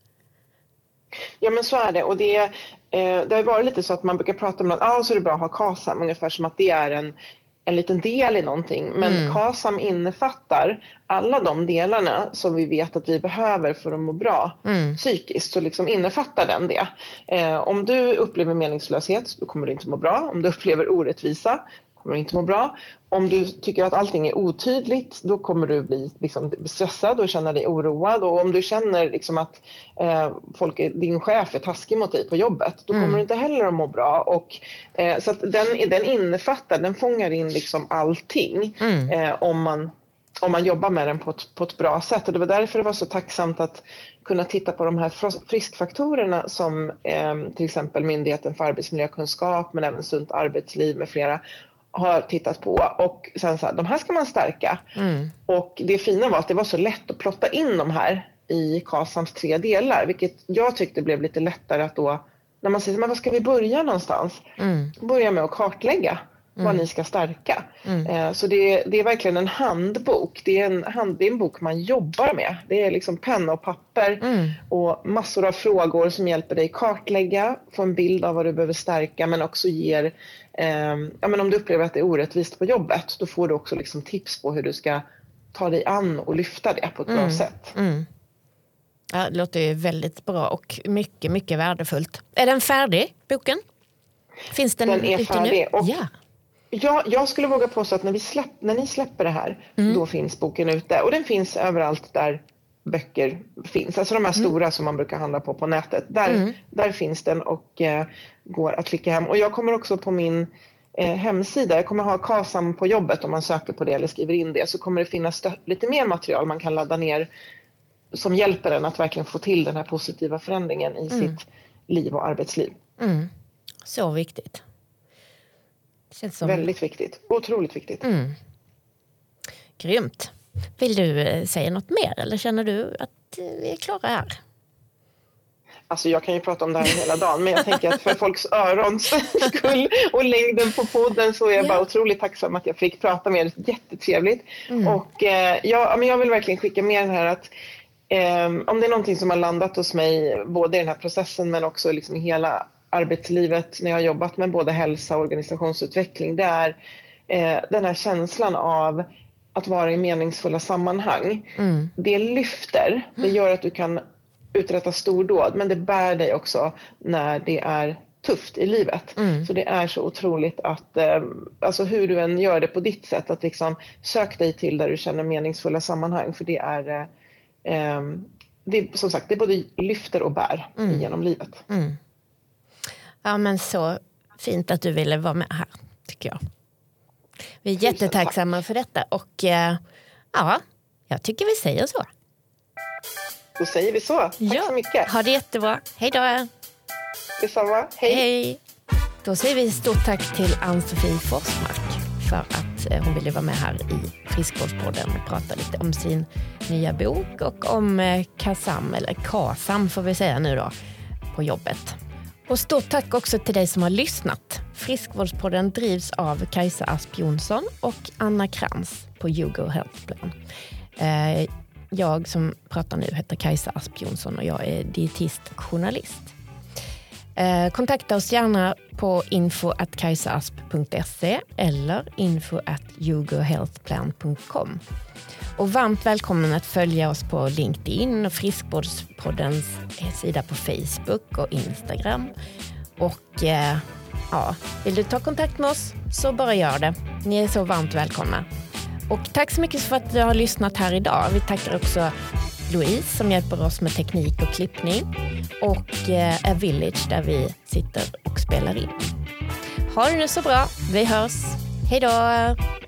Ja, men så är det. Och det, eh, det har varit lite så att man brukar prata om att ah, så är det bra att ha Kasam, ungefär som att det är en, en liten del i någonting. Men mm. Kasam innefattar alla de delarna som vi vet att vi behöver för att må bra mm. psykiskt. Så liksom innefattar den det. Eh, om du upplever meningslöshet, då kommer du inte må bra. Om du upplever orättvisa, kommer du inte må bra. Om du tycker att allting är otydligt, då kommer du bli liksom stressad och känna dig oroad. Och om du känner liksom att eh, folk, din chef är taskig mot dig på jobbet, då mm. kommer du inte heller att må bra. Och, eh, så att den, den innefattar, den fångar in liksom allting mm. eh, om, man, om man jobbar med den på ett, på ett bra sätt. Och det var därför det var så tacksamt att kunna titta på de här friskfaktorerna som eh, till exempel Myndigheten för arbetsmiljökunskap, men även Sunt arbetsliv med flera har tittat på, och sen så här, de här ska man stärka. Mm. Och det fina var att det var så lätt att plotta in de här i Kasams tre delar, vilket jag tyckte blev lite lättare att då, när man säger, men var ska vi börja någonstans? Mm. Börja med att kartlägga mm. vad ni ska stärka. Mm. Eh, så det, det är verkligen en handbok. Det är en, hand, det är en bok man jobbar med. Det är liksom penna och papper mm. och massor av frågor som hjälper dig kartlägga, få en bild av vad du behöver stärka, men också ger eh, ja, men om du upplever att det är orättvist på jobbet, då får du också liksom tips på hur du ska ta dig an och lyfta det på ett mm. bra sätt. Mm. Ja, det låter ju väldigt bra och mycket, mycket värdefullt. Är den färdig, boken? Finns den, den är färdig. Nu? Och ja. Ja, jag skulle våga påstå att när, vi släpp, när ni släpper det här, mm. då finns boken ute. Och den finns överallt där böcker finns. Alltså de här mm. stora som man brukar handla på på nätet. Där, mm. där finns den och eh, går att klicka hem. Och jag kommer också på min eh, hemsida, jag kommer ha Kasam på jobbet om man söker på det eller skriver in det. Så kommer det finnas stö- lite mer material man kan ladda ner som hjälper en att verkligen få till den här positiva förändringen i mm. sitt liv och arbetsliv. Mm. Så viktigt. Känns som... Väldigt viktigt. Otroligt viktigt. Mm. Grymt. Vill du säga något mer eller känner du att vi är klara här? Alltså jag kan ju prata om det här hela dagen, men jag tänker att för folks örons skull och längden på podden så är jag ja. bara otroligt tacksam att jag fick prata med er. Jättetrevligt. Mm. Och eh, ja, men jag vill verkligen skicka med den här att eh, om det är någonting som har landat hos mig både i den här processen men också liksom i hela arbetslivet när jag har jobbat med både hälsa och organisationsutveckling, det är eh, den här känslan av att vara i meningsfulla sammanhang. Mm. Det lyfter, det gör att du kan uträtta stordåd, men det bär dig också när det är tufft i livet. Mm. Så det är så otroligt att, eh, alltså hur du än gör det på ditt sätt, att liksom sök dig till där du känner meningsfulla sammanhang, för det är eh, det, som sagt, det både lyfter och bär mm. genom livet. Mm. Ja, men så fint att du ville vara med här, tycker jag. Vi är jättetacksamma för detta och eh, ja, jag tycker vi säger så. Då säger vi så. Tack ja. så mycket. Ha det jättebra. Hej då. Detsamma. Hej. Hej. Då säger vi stort tack till Ann-Sofie Forsmark för att eh, hon ville vara med här i Friskvårdspodden och prata lite om sin nya bok och om eh, Kasam, eller Kasam får vi säga nu då, på jobbet. Och stort tack också till dig som har lyssnat. Friskvårdspodden drivs av Kajsa Asp Jonsson och Anna Krantz på YouGo Healthplan. Jag som pratar nu heter Kajsa Asp Jonsson och jag är dietist och journalist. Kontakta oss gärna på info at kajsaasp punkt se eller info at yougohealthplan punkt com. Och varmt välkommen att följa oss på LinkedIn och Friskvårdspoddens sida på Facebook och Instagram. Och eh, ja, vill du ta kontakt med oss så bara gör det. Ni är så varmt välkomna. Och tack så mycket för att du har lyssnat här idag. Vi tackar också Louise som hjälper oss med teknik och klippning. Och eh, A Village där vi sitter och spelar in. Ha det nu så bra. Vi hörs. Hej då!